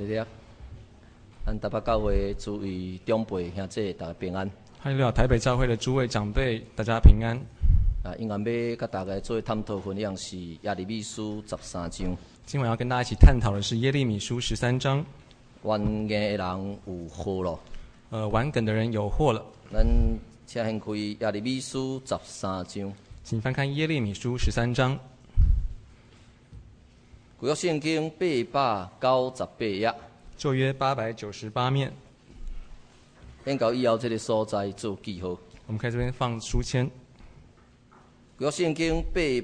了。咱台北教会诸位长辈兄弟，大家平安。 哈利路亚！台北教会的诸位长辈，大家平安。 因为要甲大家做探讨分享是耶利米书13章。 今晚要跟大家一起探讨的是耶利米书13章。 冤硬的人有祸了。 玩梗的人有祸了。 咱请先开耶利米书13章。 请翻看耶利米书13章。 旧约圣经898页。 旧约898面。 先到以后这个所在做记号。 我们可以这边放书签。 旧约圣经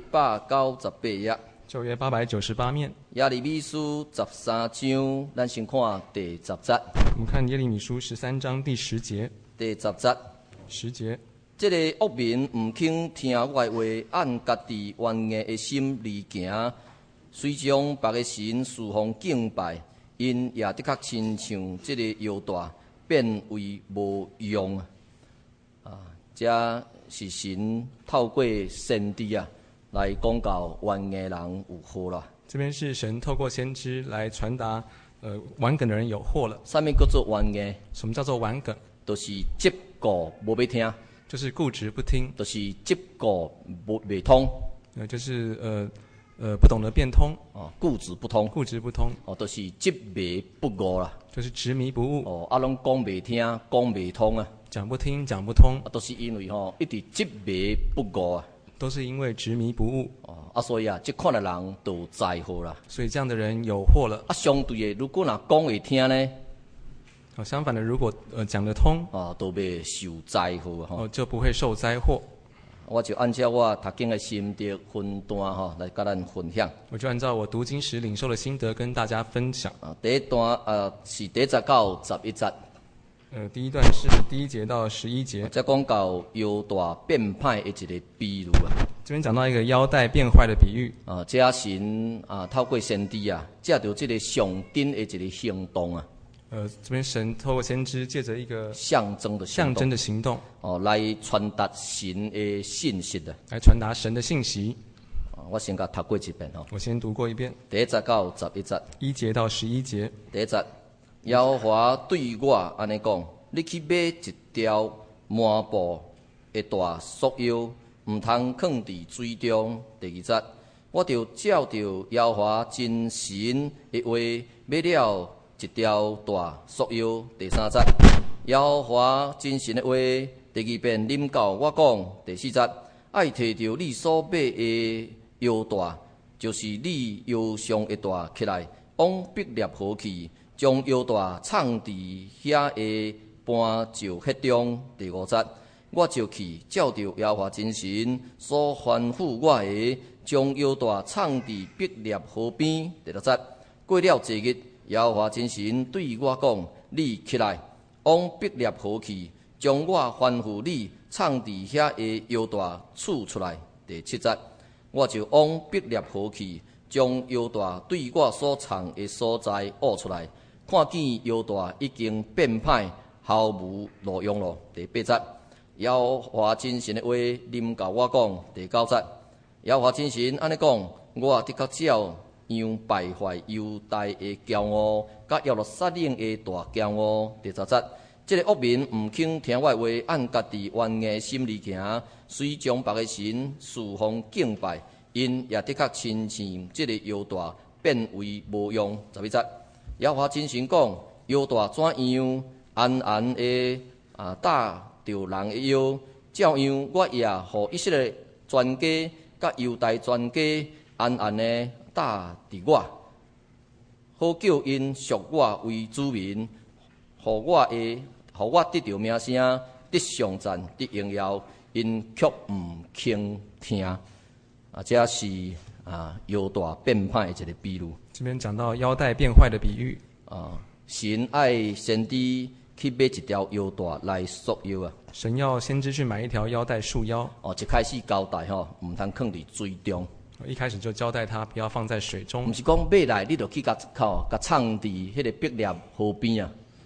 898页。 旧约898面。 耶利米书13章，咱先看第10节。 我们看耶利米书13章第10节。 第10节。 10节。 这个恶民唔肯听我的话，按家己冤硬的心而行，随将别个神侍奉敬拜，因也的确亲像这个犹大变为无用这是神透过先知来讲到冤硬的人有祸了。 这边是神透过先知来传达，玩梗的人有祸了。 什么叫做冤硬？ 什么叫做玩梗？ 就是接顾无要听， 就是固执不听， 就是接顾未通， 就是不懂得变通固执不通， 固执不通就是执迷不悟啦， 就是执迷不悟拢讲未听，讲未通讲不听，讲不通都是因为一直执迷不悟都是因为执迷不悟所以这款的人都灾祸啦。 所以这样的人有祸了相对的，如果讲会听呢？ 相反的，如果讲得通都袂受灾祸就不会受灾祸。 我就按照我读经的心得分段来跟咱分享。 我就按照我读经时领受的心得跟大家分享。 第一段是第10到11节。 第一段是第1节到11节。 再讲到犹大变歹的一个比喻这边讲到一个腰带变坏的比喻这神透过先知借着这个象征的一个行动这边神透过先知借着一个象征的行动来传达神的信息来传达神的信息。 我先甲读过一遍我先读过一遍。 第10到11节。 1节到11节。 第1节，耶和华对我安尼讲：你去买一条麻布的大束腰，唔通放伫水中。第2节，我就照着耶和华真神的话买了一条大束腰。第3节，耶和华真神的话第2遍临到我讲。第4节，爱摕着你所买的腰带，就是你腰上的带起来，往毕列河去，将腰带藏伫遐的搬石盒中。第5节，我就去照着耶和华真神所吩咐我的，将腰带藏伫毕列河边。第6节，过了一日，耶和华真神对我讲：你起来，往毕列河去，将我吩咐你藏伫遐的腰带取出来。第7节，我就往毕列河去，将腰带对我所藏的所在挖出来，看见腰带已经变歹，毫无路用了。第8节，耶和华真神的话临到我讲。第9节，耶和华真神安尼讲：我的确照样败坏犹大的骄傲，甲耶路撒冷的大骄傲。第10节，这个恶民唔肯听我的话，按家己冤硬的心而行，随将别个神侍奉敬拜，因也的确亲像这个犹大变为无用。11节，耶和华真神讲：犹大怎样安安的打着人的腰，照样我也互以色列全家甲犹大全家安安的打伫我，好叫因属我为子民，互我得到名声，得上赞，得荣耀，因却唔肯听这是犹大变歹的一个比喻。 这边讲到腰带变坏的比喻神爱先知去买一条腰带来束腰神要先知去买一条腰带束腰一开始交代唔通放伫水中。 一开始就交代他不要放在水中， 不是讲买来你就去甲藏伫迄个毕列河边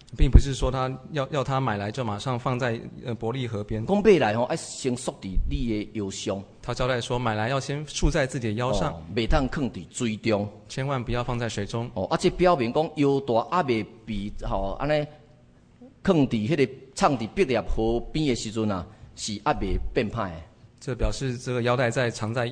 并不是说他要他买来就马上放在伯利河边。 讲买来要先束伫你的腰上。 他交代说，买来要先束在自己的腰上， 袂当放伫水中， 千万不要放在水中。 这表明讲腰带还未被安尼放伫迄个藏伫碧列河边的时阵啊，是还未变歹的。 这表示这个腰带在藏在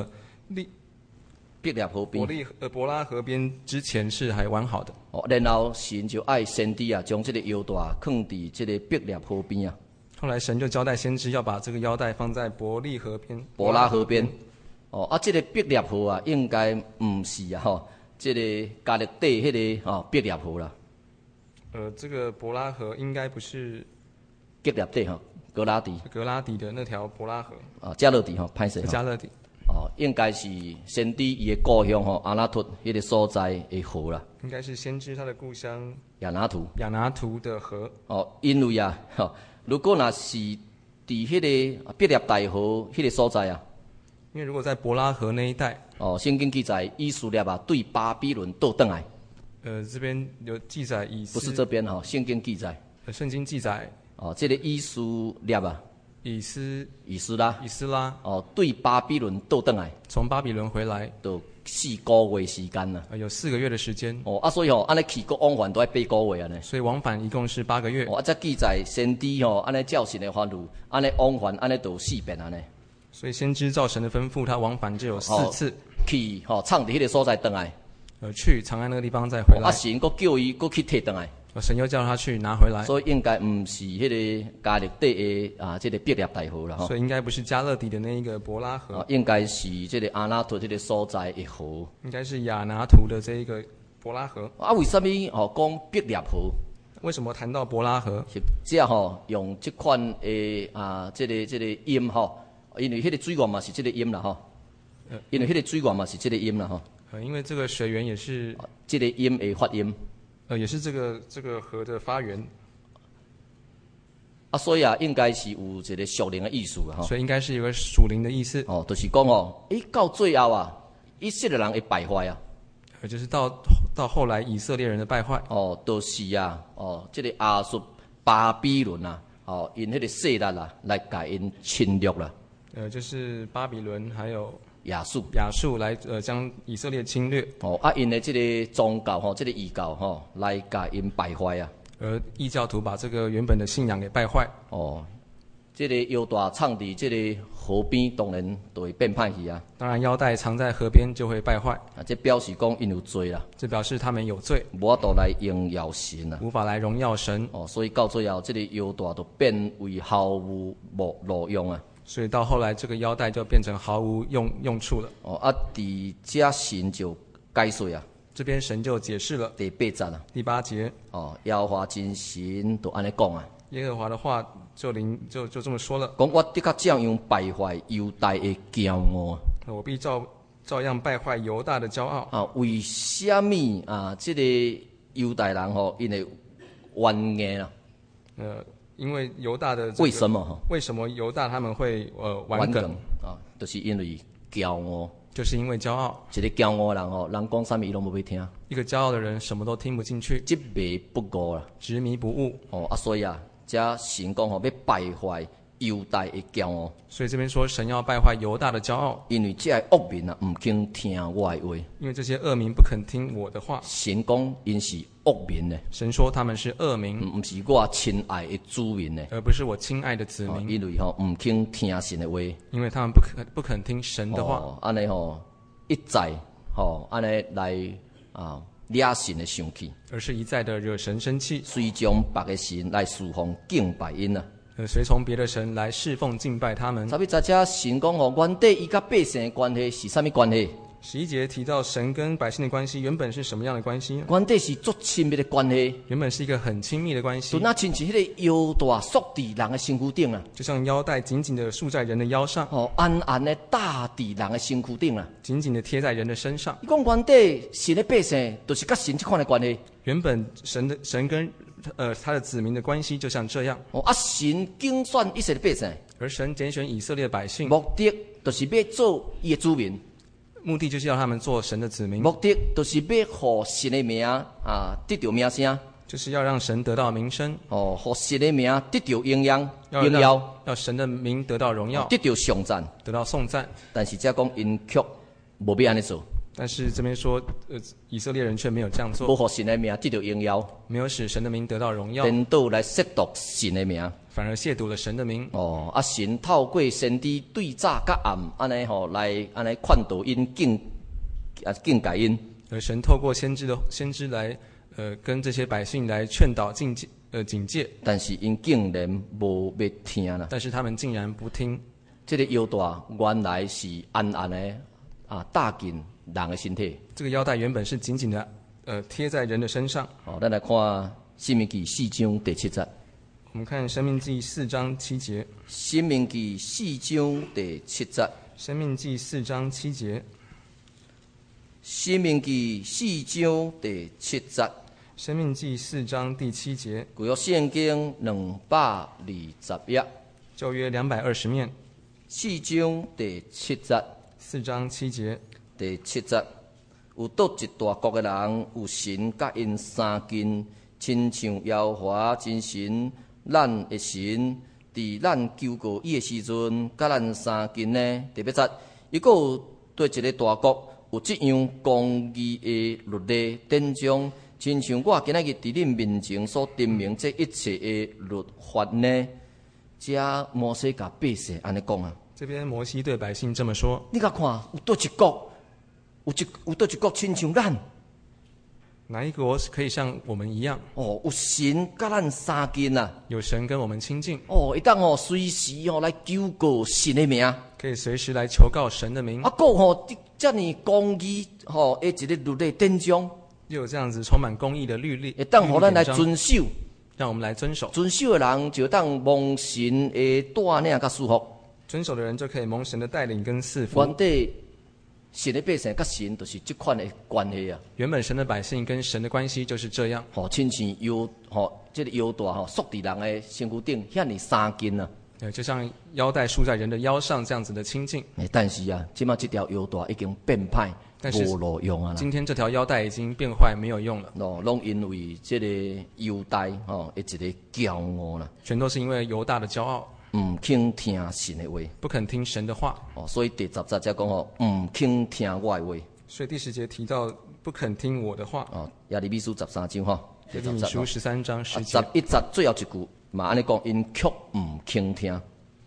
碧列河边， 伯拉河边之前是还完好的。 然后神就爱先知啊，将这个腰带放伫这个碧列河边啊。 后来神就交代先知要把这个腰带放在伯利河边、 伯拉河边。这个碧列河啊，应该唔是啊，这个加勒底迄个碧列河啦。 这个伯拉河应该不是加勒底格拉底的那条伯拉河加勒底歹势加勒底。 应该是先知伊的故乡阿拿图迄个所在的河啦。 应该是先知他的故乡亚拿图的河。 因为啊，如果若是伫迄个碧列大河迄个所在啊， 因为如果在伯拉河那一带， 圣经记载以色列啊对巴比伦倒转来。 这边有记载不是这边圣经记载。 圣经记载这个以色列啊。以斯拉对巴比伦倒转来， 从巴比伦回来， 就4个月时间啦。 有4个月的时间。 所以安尼去国往返都要8个月安尼。 所以往返一共是8个月。 这记载先知安尼照神的吩咐，安尼往返安尼就4遍安尼。 所以先知照神的吩咐，他往返就有4次。 去藏伫迄个所在转来， 去长安那个地方再回来。 神佫叫伊佫去摕转来。 神又叫他去拿回来， 所以应该唔是迄个加勒底的这个碧列大河啦。 所以应该不是加勒底的那一个伯拉河， 应该是这个阿拿图这个所在的河。 应该是亚拿图的这一个伯拉河。 为什么讲碧列河？ 为什么谈到伯拉河？ 这用这款的这个音因为迄个水源嘛是这个音啦因为迄个水源嘛是这个音啦因为这个水源也是这个音的发音。 也是这个河的发源， 所以应该是有一个属灵的意思所以应该是有个属灵的意思。 就是讲到最后啊，以色列人会败坏啊。 就是到后来以色列人的败坏。 就是啊，这个亚述巴比伦啊，因迄个势力啊来甲因侵略啦。 就是巴比伦还有亚述来将以色列侵略。 因的这个宗教这个异教来甲因败坏啊。 而异教徒把这个原本的信仰给败坏。 这个腰带藏伫这个河边，当然就会变歹去啊。 当然腰带藏在河边就会败坏。 这表示讲因有罪啦。 这表示他们有罪， 无法度来荣耀神啊。 无法来荣耀神。 所以到最后这个腰带就变为毫无路用啊。 所以到后来，这个腰带就变成毫无用处了。 伫这神就解说啊。 这边神就解释了第8节啊。 第8节。 耶和华真神就安尼讲啊。 耶和华的话就这么说了。 讲我的确照样败坏犹大的骄傲。 我必照样败坏犹大的骄傲。 为什么这个犹大人因为冤硬啊？ 因为犹大的为什么犹大他们会顽梗就是因为骄傲。 就是因为骄傲。 一个骄傲的人人讲啥物伊拢无要听。 一个骄傲的人什么都听不进去。 执迷不悟啦。 执迷不悟。 所以这神讲要败坏犹大的骄傲。 所以这边说神要败坏犹大的骄傲。 因为这恶民唔肯听我的话。 因为这些恶民不肯听我的话。 神讲因是恶民呢。 神说他们是恶民， 唔是我亲爱的子民呢。 而不是我亲爱的子民。 因为唔肯听神的话。 因为他们不肯听神的话。 安尼一再安尼来惹神的生气。 而是一再的惹神生气。 随从别个神来侍奉敬拜因啊。 随从别的神来侍奉敬拜他们。 特别在这神讲原底伊甲百姓的关系是啥物关系 ？11节提到神跟百姓的关系原本是什么样的关系呢？ 原底是足亲密的关系。 原本是一个很亲密的关系。 就那亲像迄个腰带束伫人的身躯顶啊。 就像腰带紧紧的束在人的腰上。 安安的搭伫人的身躯顶啊。 紧紧的贴在人的身上。 伊讲原底神的百姓就是甲神这款的关系。 原本神跟他的子民的关系就像这样。 神拣选以色列百姓。 而神拣选以色列百姓， 目的就是要做伊的子民。 目的就是要他们做神的子民。 目的就是要互神的名得到名声。 就是要让神得到名声， 互神的名得到荣耀， 要神的名得到荣耀， 得到颂赞， 得到颂赞。 但是这讲因却无要安尼做， 但是这边说，以色列人却没有这样做， 无互神的名得到荣耀， 没有使神的名得到荣耀， 颠倒来亵渎神的名， 反而亵渎了神的名。 神透过先知对早甲暗安尼来安尼劝导因敬戒因， 而神透过先知来跟这些百姓来劝导警戒， 但是因竟然无要听啦。但是他们竟然不听。 这个腰带原来是暗暗的搭紧人的身体。 这个腰带原本是紧紧的贴在人的身上。 咱来看《申命记》4章第7节。 我们看《申命记》4章7节。《 申命记》4章第7节。《 申命记》4章7节。《 申命记》4章第7节。 生命记4章第7节， 旧约圣经220页， 旧约220面 ，4章第7节 ，4章7节， 第7节，有倒一大国的人，有神甲因三根，亲像耶和华真神，咱的神，伫咱求告伊的时阵，甲咱三根呢？特别节，伊个有对一个大国有这样公义的律例典章。亲像我今仔日伫恁面前所定明这一切的律法呢，这摩西甲百姓安尼讲啊。 这边摩西对百姓这么说： 你甲看，有倒一国，有倒一国亲像咱？ 哪一国可以像我们一样？ 有神甲咱三根啊！ 有神跟我们亲近。 会当随时来求告神的名， 可以随时来求告神的名。 这么公义的一个律例典章。 又有这样子充满公义的律例， 当互咱来遵守， 让我们来遵守。 遵守的人就当蒙神的带领甲赐福。 遵守的人就可以蒙神的带领跟赐福。 原底神的百姓甲神就是这款的关系啊。 原本神的百姓跟神的关系就是这样。 亲像这个腰带束伫人的身躯顶，遐尼三根啊。 就像腰带束在人的腰上这样子的亲近。 但是啊，即马这条腰带已经变歹。无路用啊！ 今天这条腰带已经变坏，没有用了。 拢因为这个犹大的一个骄傲啦， 全都是因为犹大的骄傲， 唔肯听神的话， 不肯听神的话。 所以第10节才讲唔肯听我的话。 所以第10节提到不肯听我的话。 耶利米书13章耶利米书13章10节。 11节最后一句嘛，安尼讲，因却唔肯听。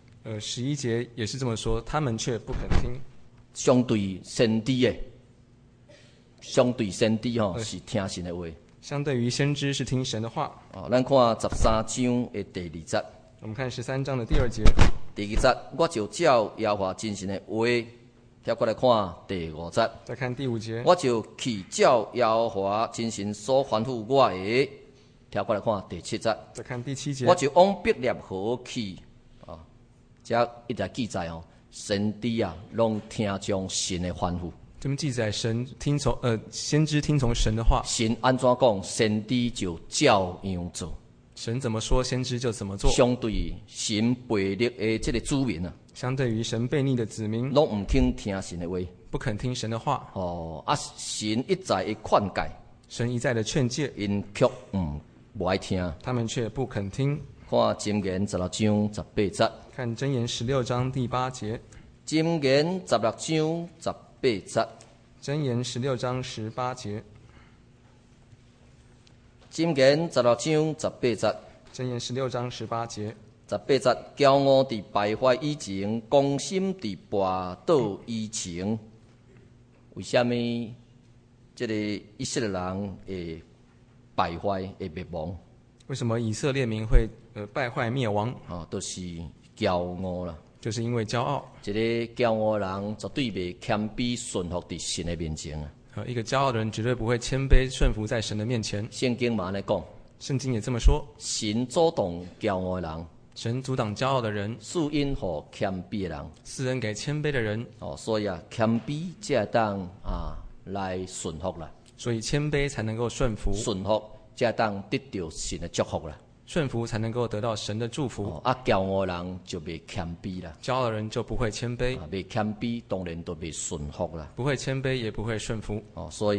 11节也是这么说，他们却不肯听。 相对先知的。相对先知是听神的话， 相对于先知是听神的话。 咱看13章的第2节。 我们看13章的第2节。 第2节，我就照耶和华真神的话，跳过来看第5节。 再看第5节， 我就去照耶和华真神所吩咐我的，跳过来看第7节。 再看第7节， 我就往伯利河去。这一直记载先知拢听从神的吩咐。 这么记载，先知听从神的话。 神安怎讲，先知就照样做。 神怎么说，先知就怎么做。 相对神悖逆的这个子民啊， 相对于神悖逆的子民， 拢唔肯听神的话， 不肯听神的话。 神一再的劝诫， 神一再的劝诫， 因却不爱听， 他们却不肯听。 看箴言16章18节， 看箴言16章第8节。 箴言16章18节， 箴言16章18节。 箴言16章18节， 箴言16章18节。 18节，骄傲伫败坏以前，公心伫跋倒以前。为什么这个以色列人会败坏、会灭亡？ 为什么以色列民会败坏灭亡？ 都是骄傲啦。 就是因为骄傲。 一个骄傲的人绝对袂谦卑顺服伫神的面前啊！ 一个骄傲的人绝对不会谦卑顺服在神的面前。 圣经嘛安尼讲， 圣经也这么说。 神阻挡骄傲的人， 神阻挡骄傲的人， 赐恩予谦卑的人， 赐恩给谦卑的人。 所以谦卑才当来顺服啦。 所以谦卑才能够顺服， 顺服才当得到神的祝福啦。 顺服才能够得到神的祝福。 骄傲的人就袂谦卑啦。 骄傲的人就不会谦卑。 袂谦卑，当然都袂顺服啦。 不会谦卑，也不会顺服。 所以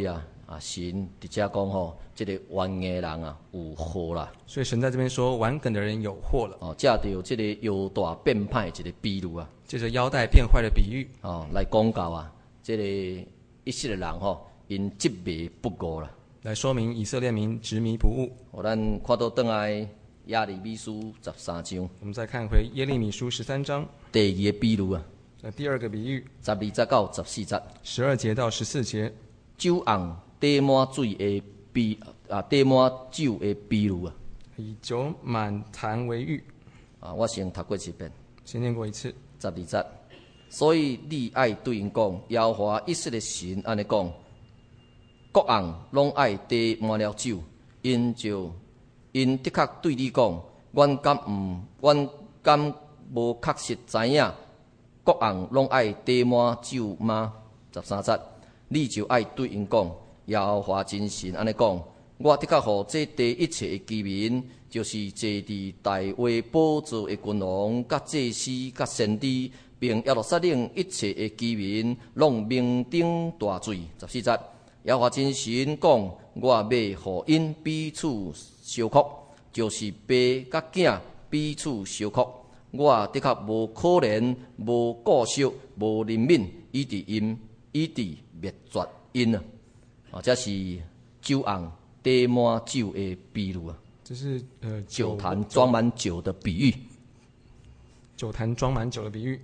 神伫遮讲吼，这个冤硬人啊有祸啦。 所以神在这边说，顽梗的人有祸了。 借着这个腰带变歹一个比喻啊， 借着腰带变坏的比喻， 来讲到啊，这个以色列人吼，因执迷不悟啦。 来说明以色列民执迷不悟。 咱看到转来耶利米书13章， 我们再看回耶利米书13章第二个比喻啊， 第二个比喻 12节到14节 ，12节到14节， 酒红滴满水的比滴满酒的比喻啊。 以酒满坛为喻。 我先读过一遍， 先念过一次。 12节，所以你爱对因讲，耶和华以色列神安尼讲。各行拢爱滴满了酒，因的确对你讲，阮敢无确实知影，各行拢爱滴满酒吗？13节，你就爱对因讲，耶和华真神安尼讲，我的确互这地一切的居民，就是坐伫大卫宝座的君王、甲祭司、甲先知，并耶路撒冷一切的居民，拢酩酊大醉。14节。耶和华真神讲，我要互因彼此相哭，就是爸甲囝彼此相哭。我的确无可怜，无顾惜，无怜悯，以致灭绝因啊！这是酒红滴满酒的比喻啊。 这是酒坛装满酒的比喻。 酒坛装满酒的比喻。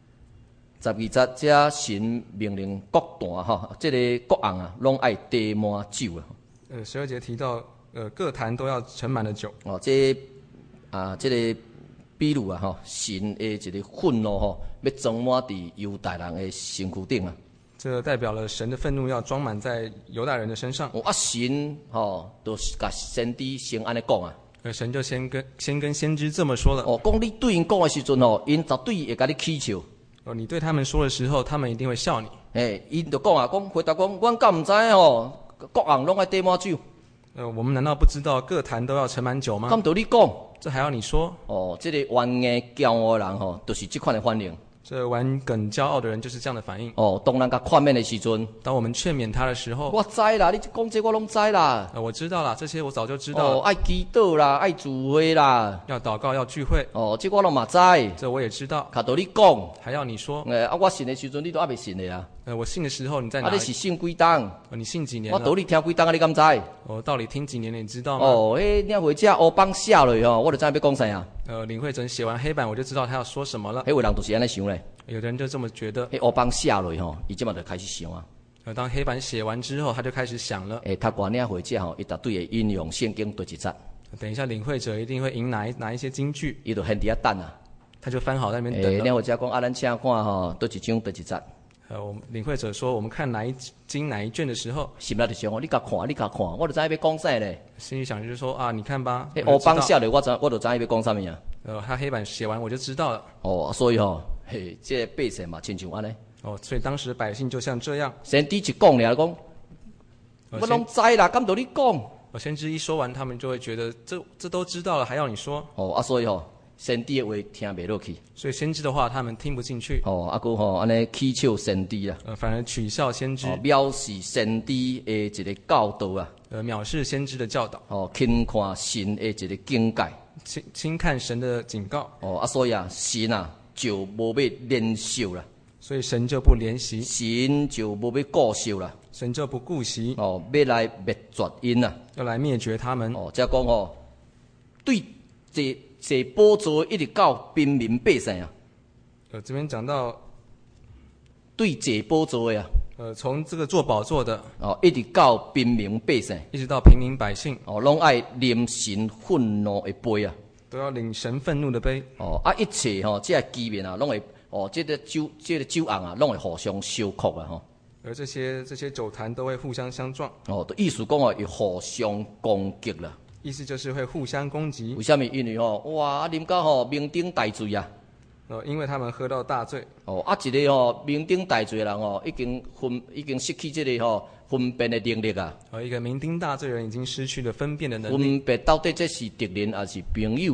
12节，这神命令各坛哈，这个各行啊，拢爱滴满酒啊。 12节提到，各坛都要盛满了酒。 这个比喻啊，神的一个愤怒要装满伫犹大人的身躯顶啊。 这代表了神的愤怒要装满在犹大人的身上。 神就甲先知先安尼讲啊。 神就先跟先知这么说了。 讲你对因讲的时阵因绝对会甲你起笑。 你对他们说的时候，他们一定会笑你。 因就讲回答讲，阮敢唔知各行拢爱滴满酒。 我们难道不知道各坛都要盛满酒吗？ 敢道你讲？ 这还要你说？ 这个冤硬骄傲的人就是这款的反应。 这顽梗骄傲的人就是这样的反应。 当人甲劝勉的时阵， 当我们劝勉他的时候， 我知啦，你讲这我拢知啦。 我知道啦，这些我早就知道。 爱祈祷啦，爱聚会啦， 要祷告，要聚会。 这我拢嘛知。 这我也知道。 卡道你讲， 还要你说。 我信的时阵，你都还未信的啊。 我信的时候你在哪里？ 你是信几档？ 你信几年了？ 我道理听几档啊？你敢知？ 我道理听几年了？你知道吗？ 领会者黑板写落我就知要讲啥啊。 领会者写完黑板，我就知道他要说什么了。 有人就是安尼想咧。 有的人就这么觉得。 黑板写落伊即马就开始想啊。 当黑板写完之后，他就开始想了。 读完领会者伊绝对会引用圣经对一节。 等一下，领会者一定会引哪一些金句。 伊就现伫遐等啊。 他就翻好在那边等了。 领会者讲咱请看对一章对一节。 我们领会者说，我们看哪一经哪一卷的时候， 心里就想你甲看，我就知要讲啥咧。 心里想就是说啊，你看吧。 黑板写落，我就知要讲啥物啊。 他黑板写完我就知道了。 所以这百姓嘛，亲像安尼。 所以当时百姓就像这样。 先知一讲俩讲，我拢知啦，敢道你讲？ 先知一说完，他们就会觉得这都知道了，还要你说？ 所以先知的话听袂落去。 所以先知的话他们听不进去。 安尼取笑先知啊。 反而取笑先知。 藐视先知的一个教导啊。 藐视先知的教导。 轻看神的一个警戒。 轻看神的警告。 所以神就无要怜惜啦。 所以神就不怜惜。 神就无要顾惜啦。 神就不顾惜。 要来灭绝因啊。 要来灭绝他们。 即讲对这宝座一直到平民百姓啊。 这边讲到对这宝座的啊。 从这个做宝座的一直到平民百姓， 一直到平民百姓拢爱啉神愤怒的杯啊， 都要领神愤怒的杯。 一切这居民啊，拢会这个酒红啊，拢会互相相哭啊而这些酒坛都会互相相撞。 意思讲会互相攻击啦。 意思就是会互相攻击。 为什么？因为哇，啉到酩酊大醉啊。 因为他们喝到大醉。 一个酩酊大醉的人已经失去这个分辨的能力啊。 一个酩酊大醉的人已经失去了分辨的能力。 分辨到底这是敌人还是朋友啊。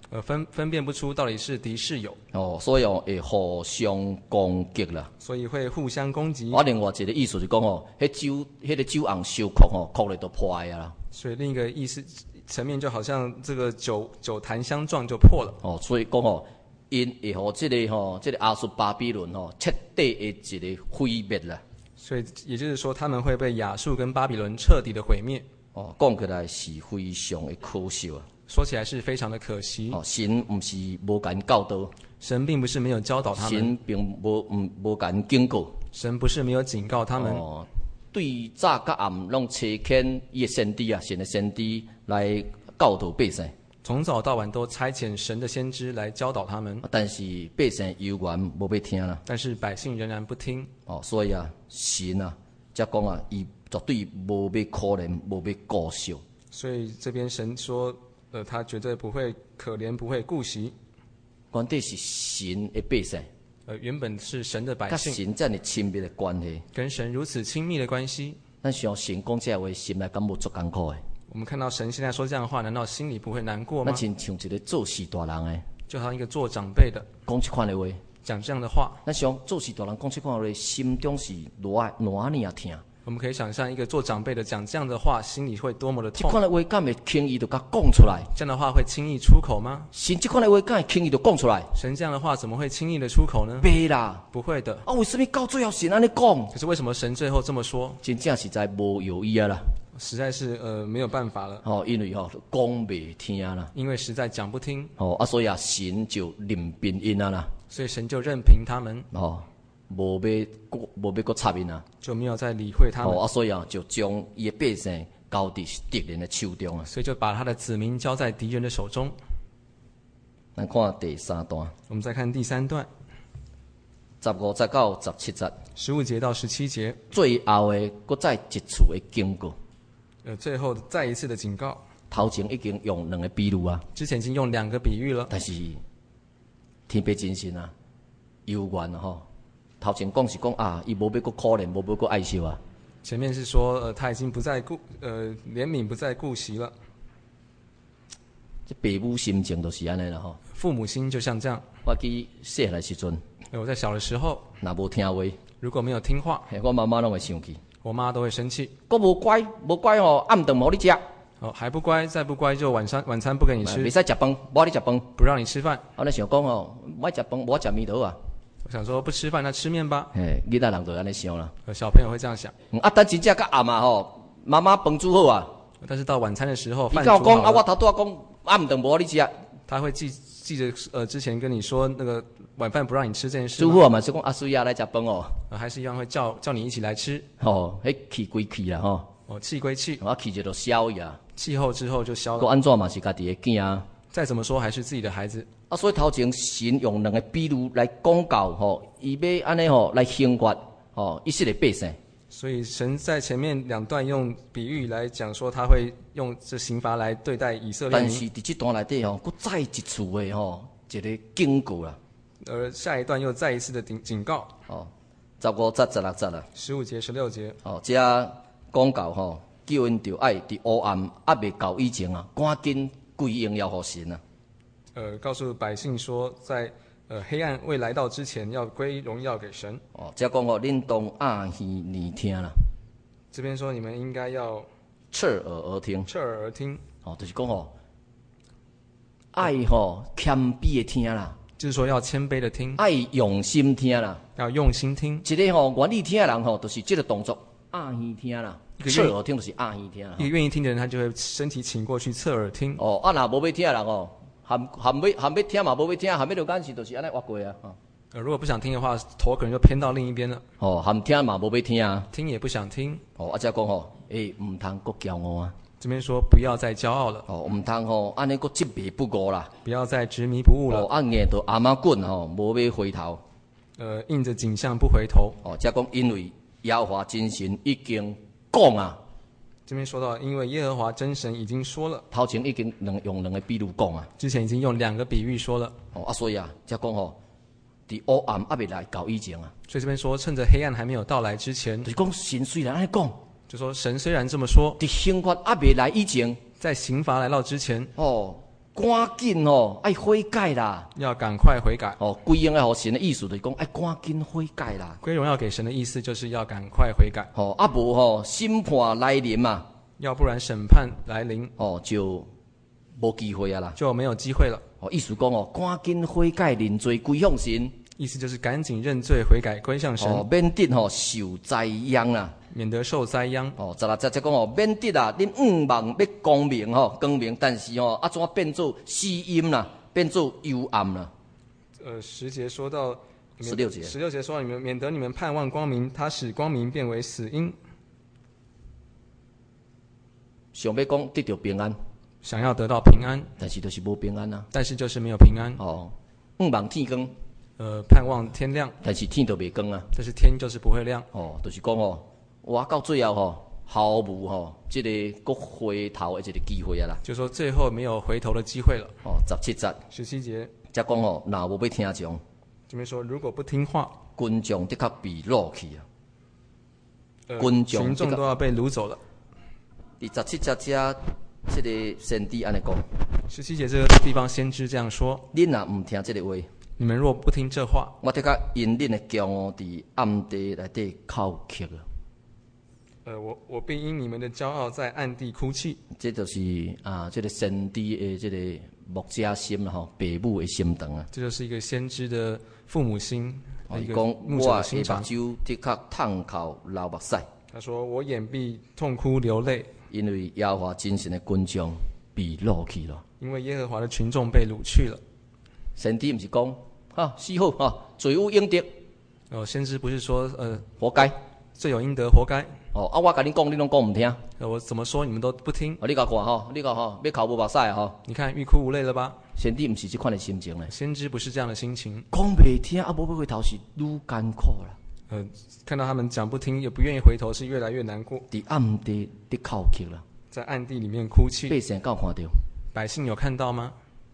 分辨不出到底是敌是友， 所以会互相攻击啦。 所以会互相攻击。 另外一个意思是讲迄个酒甕烧壳壳咧都破啊啦。 所以另一个意思层面就好像这个酒坛相撞就破了。 所以讲因会互这个亚述巴比伦彻底的一个毁灭啦。 所以也就是说，他们会被亚述跟巴比伦彻底的毁灭。 讲起来是非常的可笑啊。 说起来是非常的可惜。 神不是无甲因教导， 神并不是没有教导他们， 神并无甲因警告， 神不是没有警告他们。 对早甲暗拢差遣伊的先知啊，神的先知来教导百姓。 从早到晚都差遣神的先知来教导他们， 但是百姓犹原无要听啦。 但是百姓仍然不听。 所以神才讲伊绝对无要可怜，无要顾惜。 所以这边神说，他绝对不会可怜，不会顾惜。 原底是神的百姓。 原本是神的百姓， 跟神这样亲密的关系， 跟神如此亲密的关系。 咱想神讲这话，心内敢无足艰苦的？ 我们看到神现在说这样的话，难道心里不会难过吗？ 那真像一个做事大人的， 就好像一个做长辈的， 讲这款的话， 讲这样的话。 咱想做事大人讲这款的话，心中是哪尼啊疼？ 我们可以想象一个做长辈的讲这样的话，心里会多么的痛。 这款的话敢会轻易就甲讲出来？ 这样的话会轻易出口吗？ 神这款的话敢会轻易就讲出来？ 神这样的话怎么会轻易的出口呢？ 袂啦， 不会的。 为什么到最后神安尼讲？ 可是为什么神最后这么说？ 真正实在无有意啊啦。 实在是没有办法了。 因为讲袂听啦。 因为实在讲不听。 所以神就任凭因啊啦。 所以神就任凭他们。 无要搁插因啊， 就没有再理会他们。 所以就将伊的百姓交伫敌人的手中啊。 所以就把他的子民交在敌人的手中。 咱看第3段。 我们再看第3段 ，15节到17节 ，15节到17节。 最后的搁再一次的警告。 最后再一次的警告。 头前已经用2个比喻啊。 之前已经用2个比喻了。 但是天父真神啊，犹原头前讲是讲伊无要搁可怜，无要搁爱惜啊。 前面是说他已经不再怜悯，不再顾惜了。 这父母心情就是安尼啦父母心就像这样。 我记细汉的时阵， 我在小的时候， 若无听话， 如果没有听话， 我妈妈拢会生气。 我妈都会生气。 佫无乖暗顿无你食。 还不乖，再不乖就晚餐不给你吃。 袂使食饭，无你食饭， 不让你吃饭。 你想讲莫食饭，我食面条啊。 我想说不吃饭，那吃面吧。 囡仔人就安尼想啦。 小朋友会这样想。 等真正较暗妈妈饭煮好啊。 但是到晚餐的时候， 饭煮好了。我头拄仔讲暗顿无你食。 他会记着之前跟你说那个晚饭不让你吃这件事。 煮好嘛，是讲水啊来食饭还是一样会叫你一起来吃。 迄气归气啦气归气。 气就消伊啊。 气候之后就消了。 安怎嘛是家己的囝啊。 再怎么说还是自己的孩子。 所以头前神用2个比喻来讲教伊要安尼来刑罚以色列百姓。 所以神在前面2段用比喻来讲说，他会用这刑罚来对待以色列民。 但是伫这段内底佫再一次的一个警告啦。 而下一段又再一次的警告。 15节16节啦。 15节16节。 这讲教叫因着爱伫黑暗还未到以前赶紧归荣耀给神啊。 告诉百姓说，在黑暗未来到之前，要归荣耀给神。 这讲恁当暗耳耳听啦。 这边说你们应该要侧耳而听。 侧耳而听。 就是讲爱谦卑的听啦。 就是说要谦卑的听。 爱用心听啦。 要用心听。 一个愿意听的人就是这个动作暗耳听啦。侧耳听就是暗耳听啦。 一个愿意听的人，他就会身体倾过去侧耳听。 若无要听的人含要听嘛，无要听，含要就眼神就是安尼划过啊。 如果不想听的话，头可能就偏到另一边了。 含听嘛，无要听啊。 听也不想听。 再讲唔通搁骄傲啊。 这边说不要再骄傲了。 唔通安尼搁执迷不悟啦。 不要再执迷不悟了。 硬着阿妈棍无要回头。 硬着颈项不回头。 再讲因为耶和华真神已经讲啊。 这边说到，因为耶和华真神已经说了。 头前已经用2个比喻讲啊。 之前已经用2个比喻说了。 所以才讲伫黑暗还未来到以前啊。 所以这边说，趁着黑暗还没有到来之前， 就是讲神虽然安尼讲， 就说神虽然这么说， 伫刑罚还未来以前， 在刑罚来到之前， 赶紧哦，爱悔改啦！ 要赶快悔改。 哦，归荣耀给神的意思就是讲，爱赶紧悔改啦！ 归荣耀给神的意思就是要赶快悔改。 哦，啊无吼审判来临嘛， 要不然审判来临， 哦就无机会啊啦。 就没有机会了。 哦，意思讲哦，赶紧悔改认罪归向神。 意思就是赶紧认罪悔改归向神， 免得受灾殃啦， 免得受灾殃。 再讲免得啊，恁望要光明但是怎变做死阴啦，变做幽暗啦。 10节说到 16节 ，16节说到你们免得你们盼望光明，他使光明变为死阴。 想要讲得到平安， 想要得到平安， 但是就是无平安啊。 但是就是没有平安。 望天光。 盼望天亮， 但是天就袂光啊。 但是天就是不会亮。 就是讲我到最后毫无这个搁回头的这个机会啊啦。 就说最后没有回头的机会了。 17节。 17节。 才讲若无要听从， 这边说如果不听话， 群众的确被掳去啊。 群众都要被掳走了。 第17节这个先知安尼讲。 17节这个地方先知这样说： 恁若唔听这个话。 你们若不听这话， 我的确因恁的骄傲伫暗地内底哭泣啊！ 我必因你们的骄傲在暗地哭泣。 这就是这个先知的这个牧者心啦，父母的心肠啊。 这就是一个先知的父母心，一个牧者的心肠。 我的目睭的确痛哭流目屎。 他说：我眼必痛哭流泪， 因为耶和华真神的群众被掳去了。 因为耶和华的群众被掳去了。 先知不是讲。死好罪有应得。 先知不是说活该， 罪有应得，活该。 我跟你讲，你拢讲唔听。 我怎么说你们都不听。 你甲看你甲要哭无目屎你看欲哭无泪了吧？ 先知不是这款的心情咧。 先知不是这样的心情。 讲袂听无要回头是愈艰苦啦。 看到他们讲不听，也不愿意回头，是越来越难过。 伫暗地的哭泣啦， 在暗地里面哭泣。 百姓有看到？ 百姓有看到吗？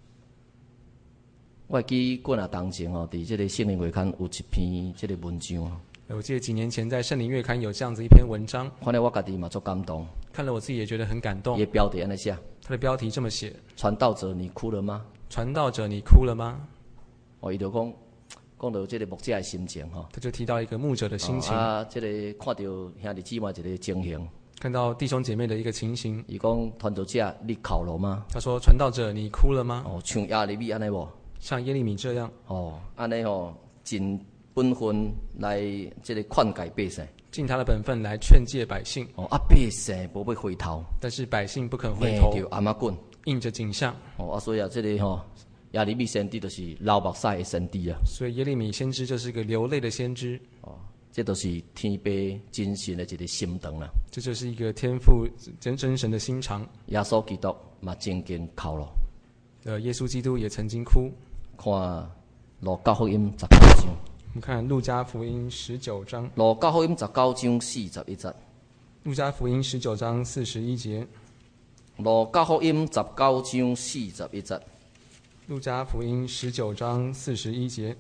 我记过啊，当前伫这个圣灵月刊有一篇这个文章。 我记得几年前在圣灵月刊有这样子一篇文章， 看了我家己嘛足感动。 看了我自己也觉得很感动。 也标题安尼写， 他的标题这么写： 传道者，你哭了吗？ 传道者，你哭了吗？ 伊就讲到这个牧者的心情他就提到一个牧者的心情。 这个看到兄弟姊妹一个情形。 看到弟兄姐妹的一个情形。 伊讲传道者，你哭了吗？ 他说：传道者，你哭了吗？ 像亚利米安尼无？ 像耶利米这样。 安尼尽本分来这个劝诫百姓。 尽他的本分来劝诫百姓。 百姓无要回头。 但是百姓不肯回头。 就阿妈滚。 应着景象。 所以这个亚利米先知就是流目屎的先知啊。 所以耶利米先知就是个流泪的先知。 这都是天父真神的一个心肠啦。 这就是一个天父真神的心肠。 耶稣基督嘛曾经哭了。 耶稣基督也曾经哭。 看路加福音19章。 我们看路加福音19章。 路加福音19章41节。 路加福音19章41节。 路加福音19章41节。 路加福音19章41节。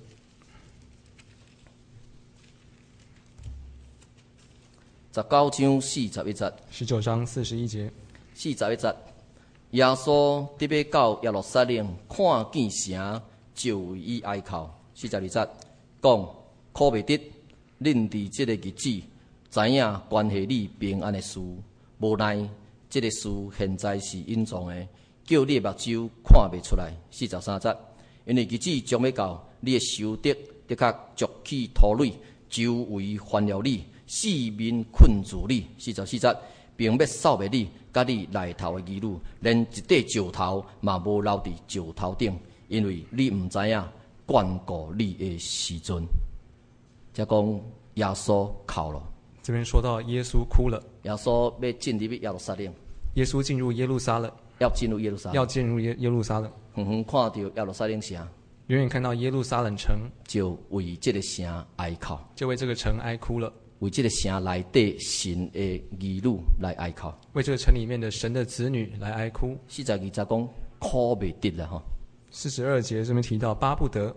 19章41节。 19章41节。 41节。耶稣得要到耶路撒冷，看见城，就为伊哀哭。42节讲，可袂得，恁伫这个日子知影关系你平安的事，无奈这个事现在是隐藏的，叫你的目睭看袂出来。43节，因为日子将要到，你的仇敌的确筑起土垒，周围环绕你，四面困住你。44节，并要扫灭你，甲你内头的儿女，连一块石头嘛无留伫石头顶，因为你唔知影眷顾你的时阵。才讲耶稣哭了。 这边说到耶稣哭了。 耶稣要进入耶路撒冷。 耶稣进入耶路撒冷。 要进入耶路撒冷。 要进入耶路撒冷。 远远看到耶路撒冷城。 远远看到耶路撒冷城， 就为这个城哀哭。 就为这个城哀哭了。 为这个城内底神的儿女来哀哭。 为这个城里面的神的子女来哀哭。 42节讲哭袂得啦吼。 42节这边提到巴不得。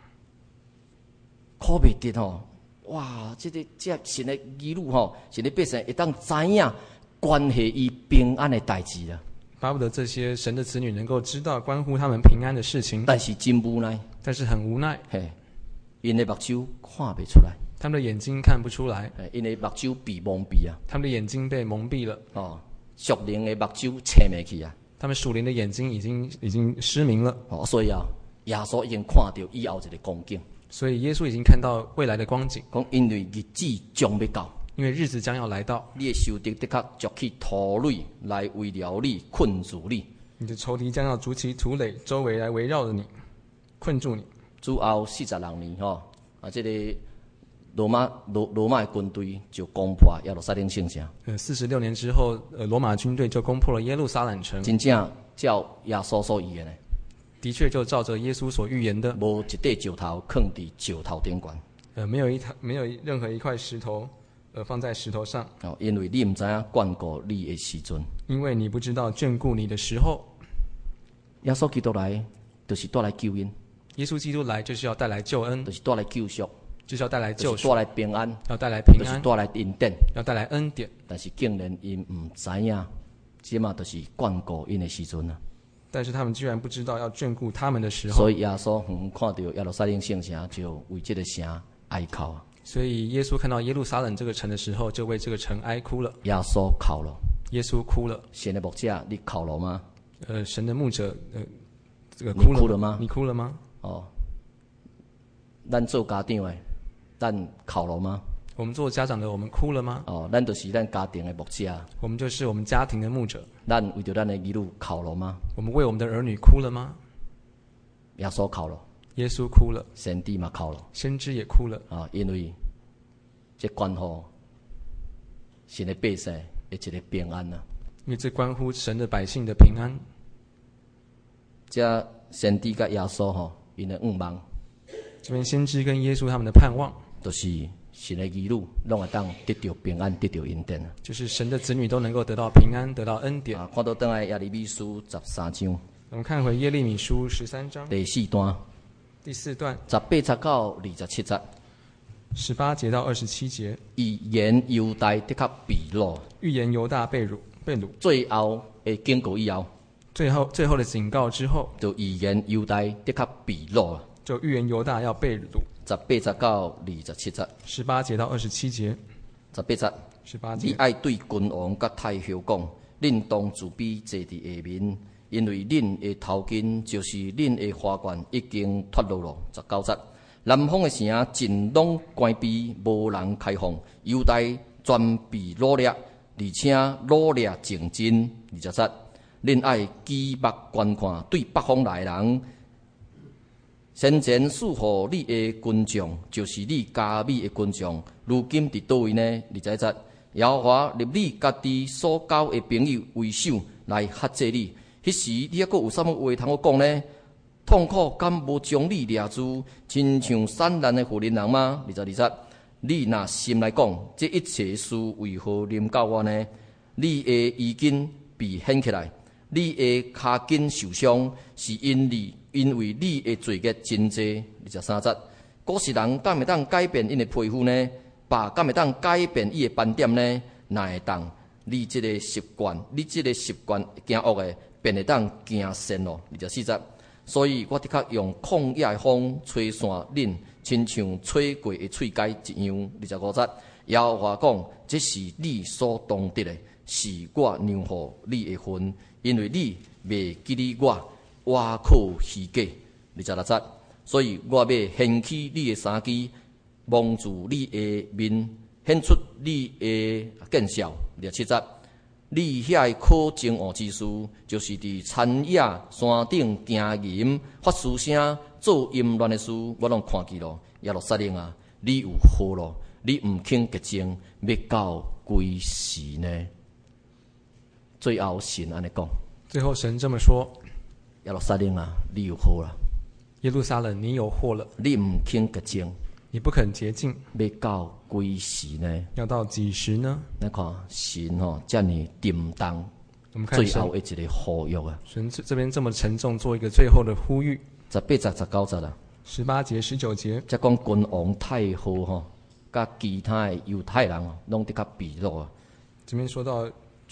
哭袂得吼，哇！这神的儿女吼，神的百姓会当知影关系伊平安的代志啦。 巴不得这些神的子女能够知道关乎他们平安的事情， 但是真无奈， 但是很无奈， 嘿，因的目睭看不出来， 他们的眼睛看不出来， 因的目睭被蒙蔽啊， 他们的眼睛被蒙蔽了， 属灵的目睭切未去啊， 他们属灵的眼睛已经失明了。 所以耶稣已经看到以后一个光景， 所以耶稣已经看到未来的光景， 讲因为日子将要到。 因为日子将要来到， 你的仇敌的确筑起土垒来围绕你、困住你。 你的仇敌将要筑起土垒，周围来围绕着你，困住你。 主后46年这个罗马的军队就攻破耶路撒冷圣城。 46年之后，罗马军队就攻破了耶路撒冷城。 真正照耶稣所预言的， 的确就照着耶稣所预言的， 无一块石头放伫石头顶悬。 没有任何一块石头。放在石头上， 因为你唔知影眷顾你的时阵， 因为你不知道眷顾你的时候， 耶稣基督来就是带来救恩， 耶稣基督来就是要带来救恩， 就是带来救赎， 就是要带来救赎， 就是带来平安， 要带来平安， 就是带来恩典， 要带来恩典。 但是竟然因唔知影，即嘛就是眷顾因的时阵啊。 但是他们居然不知道要眷顾他们的时候， 所以耶稣看到耶路撒冷圣城，就为这个城哀哭啊。 所以耶稣看到耶路撒冷这个城的时候，就为这个城哀哭了。 耶稣哭了， 耶稣哭了。 神的牧者，你哭了吗？ 神的牧者，这个哭了吗？ 你哭了吗？ 咱做家长的，咱哭了吗？ 我们做家长的，我们哭了吗？ 咱就是咱家庭的牧者。 我们就是我们家庭的牧者。 咱为着咱的儿女哭了吗？ 我们为我们的儿女哭了吗？ 耶稣哭了。 耶稣哭了， 先知嘛哭了， 先知也哭了因为这关乎神的百姓的一个平安啊。 因为这关乎神的百姓的平安。 这先知甲耶稣因的愿望， 这边先知跟耶稣他们的盼望， 就是神的儿女拢会当得到平安，得到恩典啊。 就是神的子女都能够得到平安，得到恩典。 看到倒来耶利米书13章， 我们看回耶利米书13章第4段。 第4段 18节到27节 ，18节到27节， 预言犹大的确被掳， 预言犹大被掳， 最后的警告以后， 最后的警告之后， 就预言犹大的确被掳， 就预言犹大要被掳。 18节到27节 ，18节到27节 ，18节 ，18节， 你爱对君王甲太后讲，恁当自卑坐伫下面。因为恁的头巾就是恁的花冠已经脱落了。19节，南方的城尽拢关闭，无人开放，犹大全被掳掠，而且掳掠成真。20节，恁爱举目观看，对北方来人，先前赐予你的军将，就是你加美的军将，如今伫倒位呢？20节，耶和华立你家己所交的朋友为首来吓制你。迄时，你还阁有啥物话通我讲呢？痛苦敢无将你掠住，亲像散乱的妇人人吗？22节，你若心来讲，这一切事为何临到我呢？你的衣襟被掀起来，你的骹筋受伤，是因为你的罪孽真济。23节，古时人敢会当改变因的皮肤呢？爸敢会当改变伊的斑点呢？哪会当？你这个习惯行恶的。便会当行善咯，24节。所以我的确用旷野的风吹散恁，亲像吹过的喙阶一样。25节，耶和华讲：这是你所当得的，是我量予你的份，因为你未记哩我可虚假。26节，所以我要掀起你的衫机，蒙住你的面，显出你的见笑。27节。你遐的可憎恶之事，就是伫田野山顶行吟发出声做淫乱的事，我拢看见咯。耶路撒冷啊，你有祸咯！你唔肯洁净，要到几时呢？最后神安尼讲， 最后神这么说： 耶路撒冷啊，你有祸啦！ 耶路撒冷，你有祸了！ 你唔肯洁净， 你不肯洁净， 要到几时呢？ 要到几时呢？ 咱看神这么沉重， 我们看最后的一个呼吁啊！ 神这边这么沉重，做一个最后的呼吁。 18节、19节啦 ，18节、19节， 即讲君王太后甲其他的犹太人拢得较被掳啊。 这边说到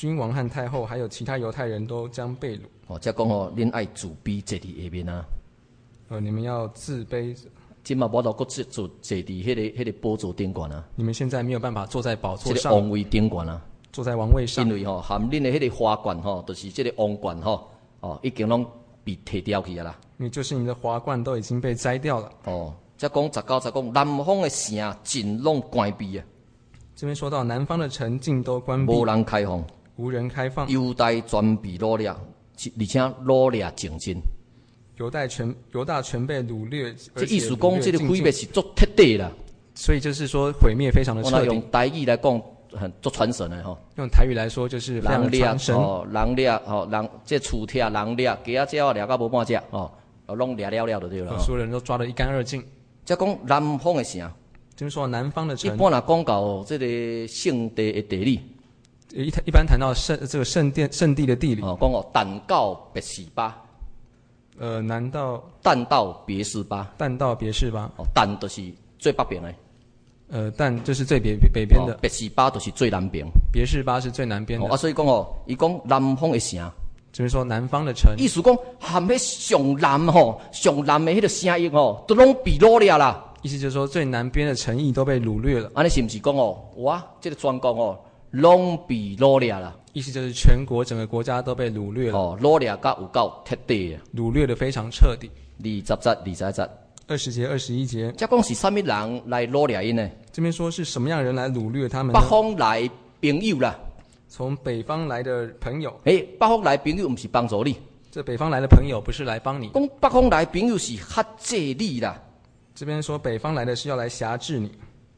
君王和太后还有其他犹太人都将被掳。 哦，即讲哦，恁爱自卑坐伫下面啊。 你们要自卑。 即嘛无得搁坐伫迄个宝座顶悬啊。 你们现在没有办法坐在宝座上， 这个王位顶悬啊。 坐在王位上。 因为含恁的迄个花冠就是这个王冠已经拢被摕掉去啊啦。 因为就是你们的华冠都已经被摘掉了。 再讲19再讲，南方的城尽拢关闭啊。 这边说到南方的城尽都关闭， 无人开放， 无人开放。 犹大全被掳掠，而且掳掠净尽。 犹大全被掳掠， 这意思讲，这个毁灭是足彻底啦。 所以就是说毁灭非常的彻底。 用台语来讲，很足传神的用台语来说就是非常的传神。 人掠人这厝拆人掠，鸡仔鸟掠到无半只拢掠了就对了。 所有人都抓得一干二净。 再讲南方的城， 就是说南方的城。 一般来讲到这个圣地的地理， 一般谈到这个圣地的地理。 讲但到别是巴。 南到但到别是巴。 但到别是巴。 但就是最北边的。 但就是最北边的。 别是巴就是最南边。 别是巴是最南边的。 所以讲伊讲南方的城。 就是说南方的城， 意思讲含迄上南上南的迄个城邑都拢被掳掠啦。 意思就是说最南边的城邑都被掳掠了。 安尼是不是讲哇，这个全国拢被掳掠啦？ 意思就是全国整个国家都被掳掠了。 掳掠甲有够彻底啊！ 掳掠的非常彻底。 20节、 20节、21节。 这讲是什么人来掳掠因呢？ 这边说是什么样的人来掳掠他们呢？ 北方来朋友啦。 从北方来的朋友。 北方来朋友不是帮助你。 这北方来的朋友不是来帮你。 讲北方来朋友是辖制你啦。 这边说北方来的是要来辖制你。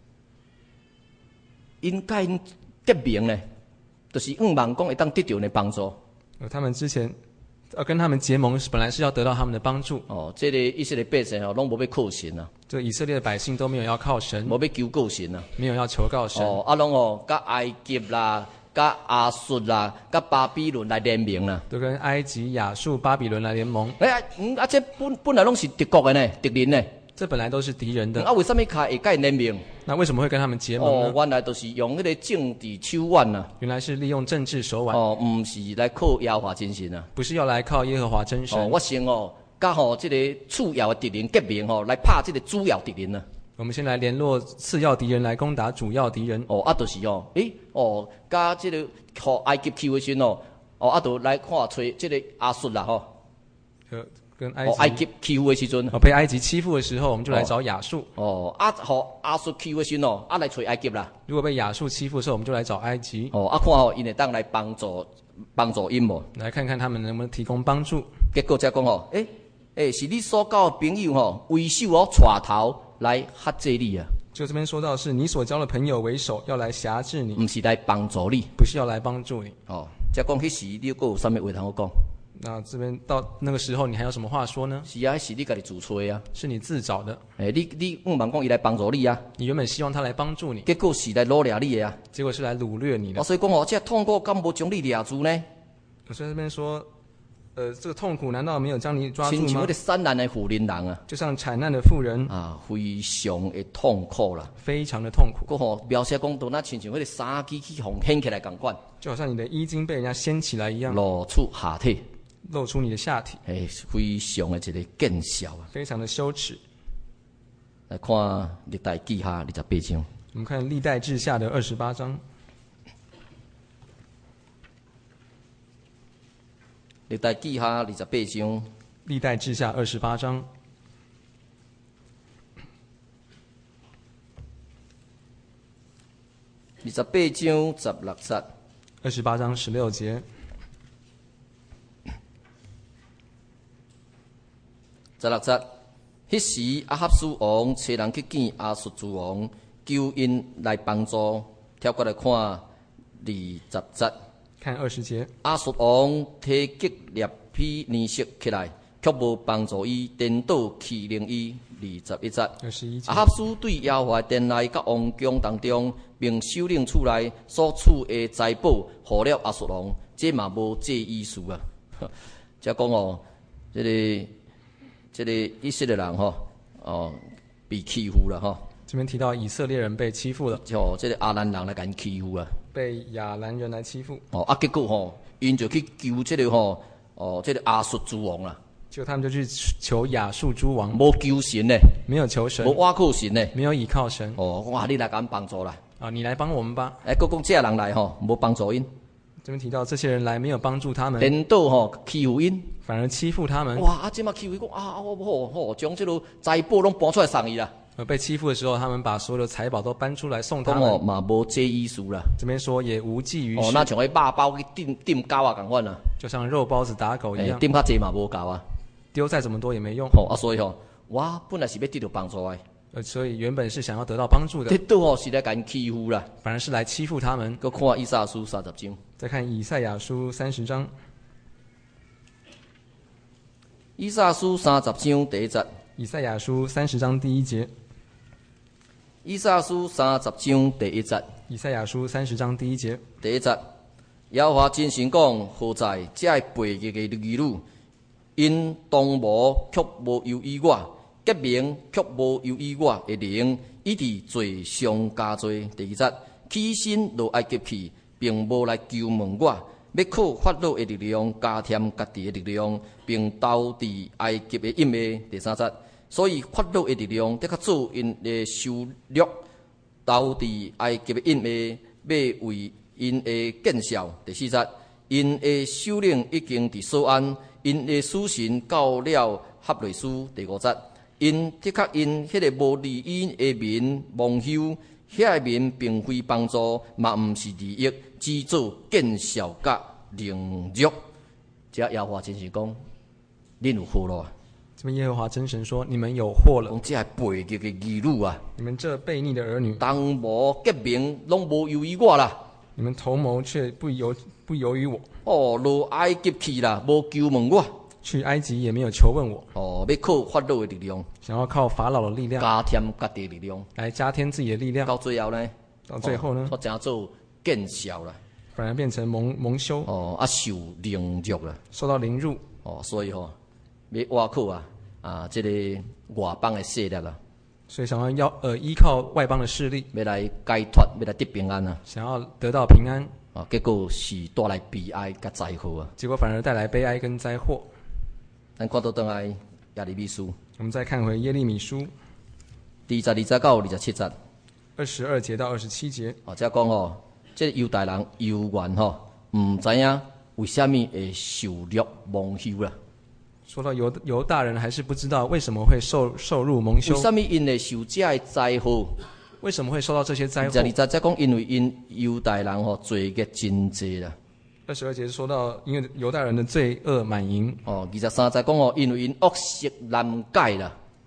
因甲因结盟呢，就是望讲会当得到的帮助。 他们之前跟他们结盟，本来是要得到他们的帮助。 这个以色列百姓拢无要靠神啊。 这个以色列的百姓都没有要靠神， 无要求告神啊， 没有要求告神。 拢甲埃及啦。甲亚述啦，甲巴比伦来联盟啦， 都跟埃及、亚述、巴比伦来联盟。 这本来拢是敌国的呢，敌人呢。 这本来都是敌人的。 为什么会甲联盟？ 那为什么会跟他们结盟呢？ 原来都是用那个政治手腕啊。 原来是利用政治手腕。 不是来靠耶和华真神啊。 不是要来靠耶和华真神。 我先甲这个次要的敌人结盟来拍这个主要敌人啊。 我们先来联络次要敌人来攻打主要敌人。 就是甲这个埃及欺负的时阵就来看找这个亚述啦跟埃及欺负的时阵， 被埃及欺负的时候，我们就来找亚述。 亚述欺负的时阵来找埃及啦。 如果被亚述欺负的时候，我们就来找埃及。 看因会当来帮助因无？ 来看看他们能不能提供帮助。 结果才讲是你所交的朋友为首带头来辖制你啊。 就这边说到是你所交的朋友为首，要来辖制你， 不是来帮助你， 不是要来帮助你。 才讲迄时你又有啥物话通好讲？ 那这边到那个时候，你还有什么话说呢？ 是啊，是你家己自吹啊， 是你自找的。 你问讲伊来帮助你啊？ 你原本希望他来帮助你， 结果是来掳掠你的啊？ 结果是来掳掠你的。 所以讲这痛苦敢无将你抓住呢？ 所以这边说，这个痛苦难道没有将你抓住吗？ 亲像那个惨难的妇人啊， 就像惨难的妇人啊，非常的痛苦啦， 非常的痛苦。 描写讲到那亲像那个衫机去红掀起来共款， 就好像你的衣襟被人家掀起来一样， 露出下体， 露出你的下体， 非常的一个见笑啊， 非常的羞耻。 来看历代记下28章， 我们看历代志下的28章。 历代记下28章， 历代志下28章。 28章16节。 28章16节。 16节，迄时亚哈斯王找人去见亚述诸王，求因来帮助。跳过来看20节。 看20节。 亚述王提激烈批年色起来，却无帮助伊，颠倒欺凌伊。21节。 21节。 亚哈斯对耶和华殿内甲王宫当中，并首领厝内所储的财宝，互了亚述王，这嘛无这意思啊。即讲这个以色列人被欺负了这边提到以色列人被欺负了， 哦，这个亚兰人来甲因欺负啊。 被亚兰人来欺负， 哦，结果吼，因就去求这个吼，这个亚述诸王啦， 结果他们就去求亚述诸王， 无求神呢， 没有求神无，挖靠神呢。 没有倚靠神哦，哇，你来甲阮帮助啦。 啊！你来帮我们吧。 佫讲这人来吼，无帮助因， 这边提到这些人来没有帮助他们， 颠倒吼欺负因。 反而欺负他们。 哇，即马欺负伊讲啊，我将这个财宝拢搬出来送伊啦。 被欺负的时候，他们把所有的财宝都搬出来送他讲哦们。 嘛无这意思啦。 这边说也无济于事， 那像迄肉包去抌狗啊，共款啦。 就像肉包子打狗一样， 抌较济嘛无够啊。 丢再怎么多也没用。 所以我本来是要得到帮助的。 所以原本是想要得到帮助的， 这倒是来甲因欺负啦， 反而是来欺负他们。 佮看以赛亚书30章， 再看以赛亚书30章， 以赛亚书30章第1节， 以赛亚书30章第1节， 以赛亚书30章第1节， 以赛亚书30章第1节， 第1节，耶和华真神讲：何在这悖逆的兒女，因當無卻無由於我。革命却无由于我的灵，以致罪上加罪。第2节，起身落埃及去，并无来求问我，要靠法老的力量加添家己的力量，并投伫埃及的阴霾。第3节，所以法老的力量得较早因的收掠，投伫埃及的阴霾，要为因的见效。第4节，因的首领已经伫所安，因的死神到了哈雷斯。第5节。因的确因迄个无利益的民蒙羞，遐个民并非帮助，嘛毋是利益，只做见笑甲凌辱。这耶和华真是讲，恁有祸了。 这边耶和华真神说：“你们有祸了！ 讲这悖逆的兒女啊， 你們這悖逆的兒女， 當無革命，攏無由於我啦。 你們圖謀卻不由於我。 落埃及去啦，無求問我。 去埃及也沒有求問我。 要靠法老的力量， 想要靠法老的力量加添家己的力量， 來加添自己的力量。 到最後呢？ 到最後呢？ 真做見笑啦， 反而變成蒙羞。 受凌辱啦， 受到凌辱。 所以要挖靠這個外邦的勢力啦。 所以想要依靠外邦的勢力， 要來解脫，要來得平安啊！ 想要得到平安， 結果是帶來悲哀甲災禍啊！ 結果反而帶來悲哀跟災禍。 咱看到倒來耶利米書， 我們再看回耶利米書 22節到27節 ，22節到27節。 這講這猶大人猶原唔知影為什麼會受辱蒙羞啦。 說到猶大人還是不知道為什麼會受辱蒙羞。 為什麼因會受這的災禍？ 為什麼會受到這些災禍 ？22節講因為因猶大人罪孽真濟啦。 22節說到，因為猶大人的罪惡滿盈。 23節講因為因惡習難改啦。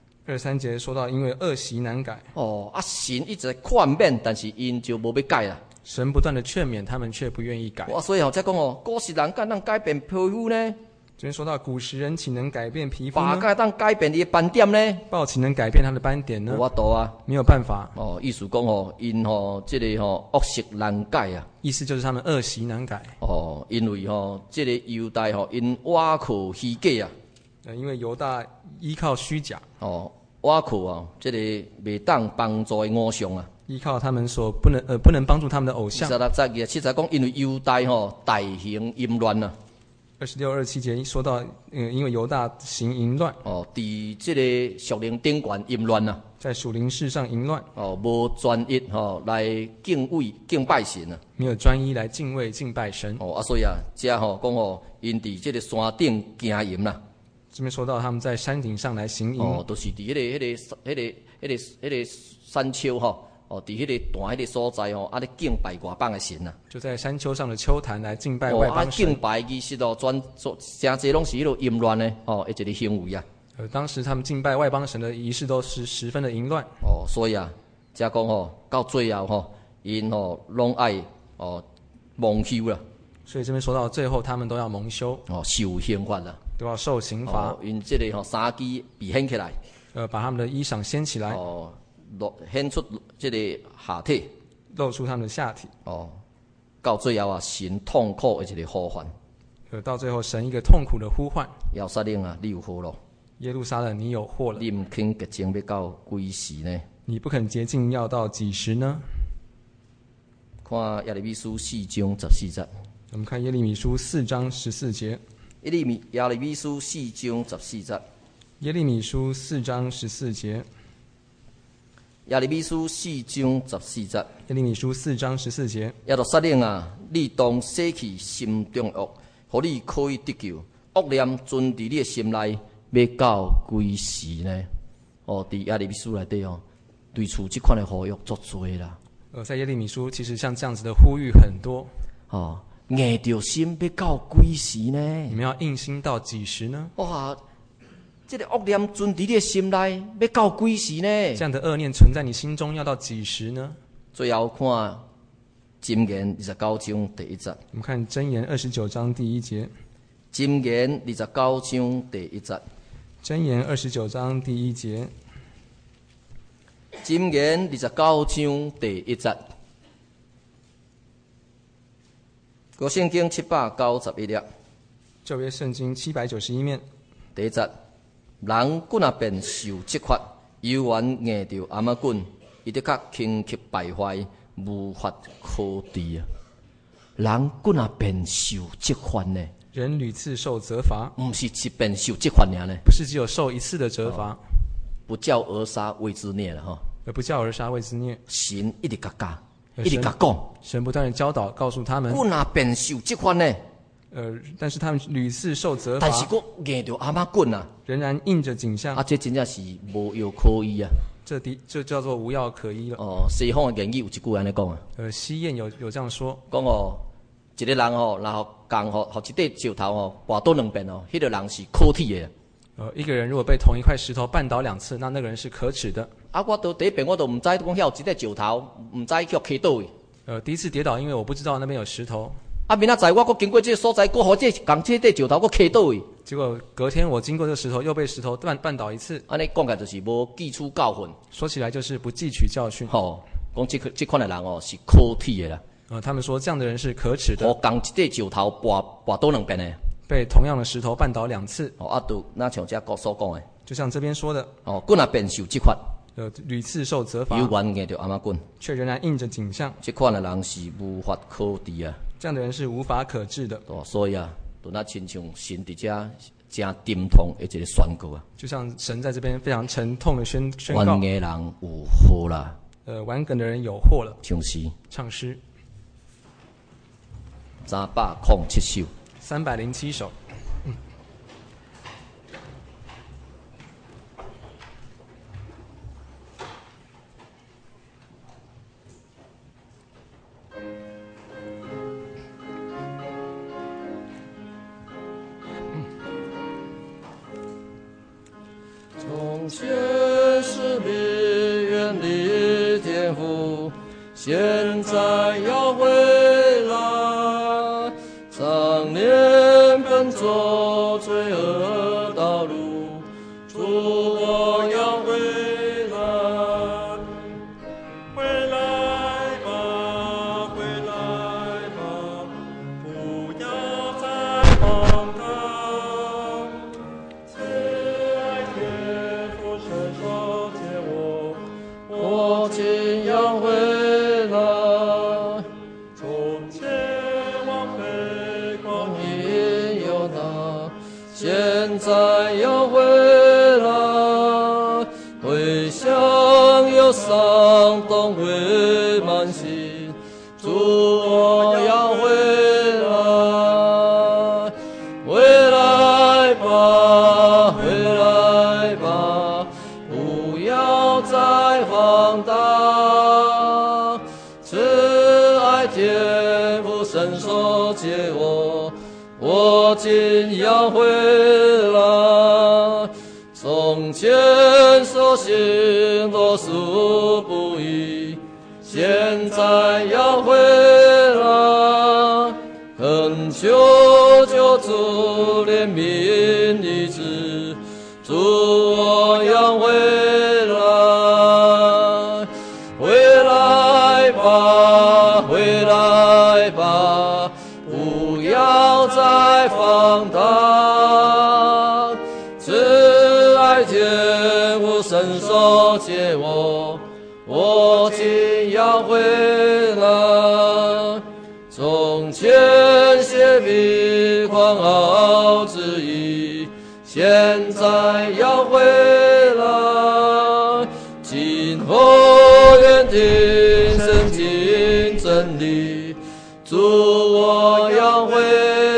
23節說到，因為惡習難改。 神一直勸勉，但是因就無要改啦。 神不斷的勸勉，他們卻不願意改。 所以再講古時人敢能改變皮膚呢？ 這邊說到古時人豈能改變皮膚呢？ 豹敢改變你的斑點呢？ 豹豈能改變它的斑點呢？ 無法度啊， 沒有辦法。 意思講因這個惡習難改啊。 意思就是他們惡習難改。 因為這個猶大因倚靠虛假啊。 因為猶大依靠虛假。 倚靠這個未當幫助的偶像啊。 依靠他們所不能幫助他們的偶像。 26節27節講因為猶大大行淫亂啊。 26、27節說到，因為猶大行淫亂。 在這個屬靈頂懸淫亂啊。 在屬靈事上淫亂。 無專一來敬拜神啊。 沒有專一來敬畏敬拜神。 所以這講因在這個山頂行淫啦。 這邊說到他們在山頂上來行淫。 都是在那個山丘在迄個大迄個所在咧敬拜外邦的神啊。 就在山丘上的丘壇來敬拜外邦神。 敬拜儀式真濟攏是迄個淫亂的一個行為啊。 當時他們敬拜外邦神的儀式都是十分的淫亂。 所以這講到最後因攏愛蒙羞啦。 所以這邊說到最後，他們都要蒙羞。 受刑罰啦。 都要受刑罰。 因這個衫機被掀起來。 把他們的衣裳掀起來。 顯出這個下體， 露出他們的下體。 到最後神痛苦的一個呼喚。 到最後，神一個痛苦的呼喚。 耶路撒冷啊，你有禍咯！ 耶路撒冷，你有禍了！ 你唔肯潔淨要到幾時呢？ 你不肯洁净，要到几时呢？ 看耶利米书4章14节。 我们看耶利米书4章14节。 耶利米书4章14节。 耶利米书4章14节。 耶利米书4章14节。 耶利米书4章14节。 耶路撒冷啊，你当洗去心中恶，互你可以得救。恶念存伫你的心内，要到几时呢？伫耶利米书内底对处这款的呼吁足多啦。 在耶利米书，其实像这样子的呼吁很多。 硬着心要到几时呢？ 你们要硬心到几时呢？ 哇！这个恶念存伫你的心内，要到几时呢？ 这样的恶念存在你心中，要到几时呢？ 最后看箴言29章第1节。 我们看箴言29章第1节。 箴言29章第1节。 箴言29章第1节。 箴言29章第1节。旧圣经791页。 旧约圣经791面。 第1节。人骨若便受责罚，犹原硬着阿妈棍，伊得较轻极败坏，无法可治啊！人骨若便受责罚呢？ 人屡次受责罚， 不是一遍受责罚尔呢？ 不是只有受一次的责罚。 不教而杀谓之孽了哈。 而不教而杀谓之孽。 神一直甲教，一直甲讲。 神不断的教导，告诉他们。 骨若便受责罚呢？ 但是他们屡次受责罚， 但是佫硬着阿妈棍啊， 仍然印着景象。 这真正是无药可医啊！ 这叫做无药可医了。 西方的谚语有一句安尼讲啊。 西谚有这样说， 讲一个人然后共互一块石头跋倒两遍迄个人是可体的。 一个人如果被同一块石头绊倒2次，那个人是可耻的。 我第一遍我都唔知讲遐有一块石头，唔知去卡倒位。 第一次跌倒，因为我不知道那边有石头。 明仔载我经过这个所在，佫互这共这块石头佫卡倒位。 结果隔天我经过这个石头，又被石头绊倒1次。 安尼讲起来就是无记取教训。 说起来就是不汲取教训。 讲这款的人是可体的啦。 他们说这样的人是可耻的。 共一块石头跋倒两遍的。 被同样的石头绊倒2次。 就那像这个所讲的。 就像这边说的。 骨若便受责罚。 屡次受责罚。 犹原硬着阿妈棍。 却仍然印着景象。 这款的人是无法可治啊。 这样的人是无法可治的。 所以就那亲像神伫这真沉痛的一个宣告啊。 就像神在这边非常沉痛的宣告。 顽梗的人有祸啦。 顽梗的人有祸了。 唱诗。 唱诗。 307首。 307首。 从前是你远离天父，现在要回来，常年奔走罪恶道路，主我要回来，回来吧，回来吧，不要再放荡，慈爱天父伸手接我，我今要回来。从前往飞光阴有大，现在要回来，回乡有伤痛会满心，主我要回来，回来吧，回来吧，不要再放荡，慈爱天父伸手接我，我今要回来。从前所行多是不义，现在要回来，恳求救主怜悯医治，主我要回来，回来吧，回来吧，不要再放荡，慈爱天父伸手接我， 我今要回来。从前写笔狂傲之意，现在要回来。今后愿听圣经真理，主我要回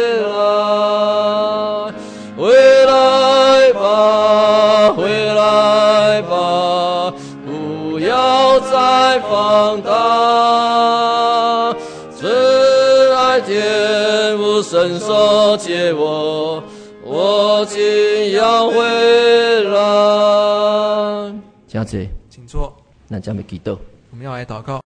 来。回来吧，回来吧，不要再放荡。慈爱天父伸手接我，我今要回来。这样子， 请坐。 咱将要祈祷。 我们要来祷告。